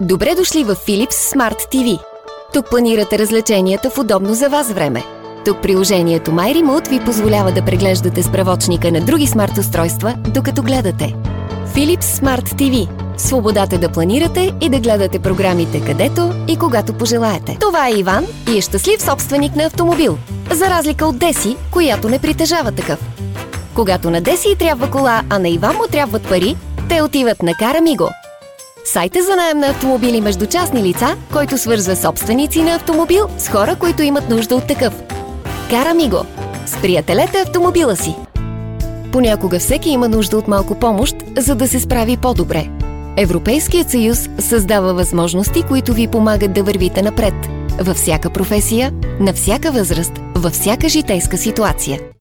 Добре дошли в Philips Smart TV. Тук планирате развлеченията в удобно за вас време. Тук приложението My Remote ви позволява да преглеждате справочника на други смарт устройства, докато гледате. Philips Smart TV. Свободата да планирате и да гледате програмите където и когато пожелаете. Това е Иван и е щастлив собственик на автомобил, за разлика от Деси, която не притежава такъв. Когато на Деси трябва кола, а на Иван му трябват пари, те отиват на Карамиго. Сайта за наем на автомобили между частни лица, който свързва собственици на автомобил с хора, които имат нужда от такъв. Карамиго. Сприятелете автомобила си. Понякога всеки има нужда от малко помощ, за да се справи по-добре. Европейският съюз създава възможности, които ви помагат да вървите напред. Във всяка професия, на всяка възраст, във всяка житейска ситуация.